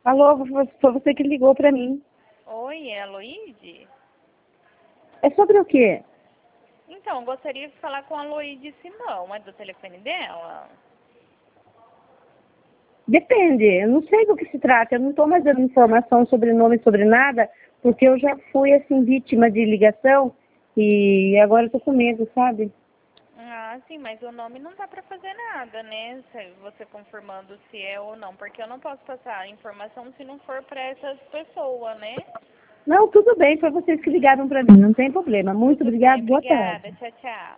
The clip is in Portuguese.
Alô, foi você que ligou pra mim. Oi, é a Loide? É sobre o quê? Então, gostaria de falar com a Loide Simão. É do telefone dela? Depende, eu não sei do que se trata. Eu não estou mais dando informação sobre nome, sobre nada, porque eu já fui, assim, vítima de ligação e agora eu tô com medo, sabe? Ah, sim, mas o nome não dá pra fazer nada, né? Você confirmando se é ou não, porque eu não posso passar a informação se não for pra essas pessoas, né? Não, tudo bem, foi vocês que ligaram pra mim, não tem problema. Muito Tudo bem, obrigado, boa tarde. obrigada. Tchau, tchau.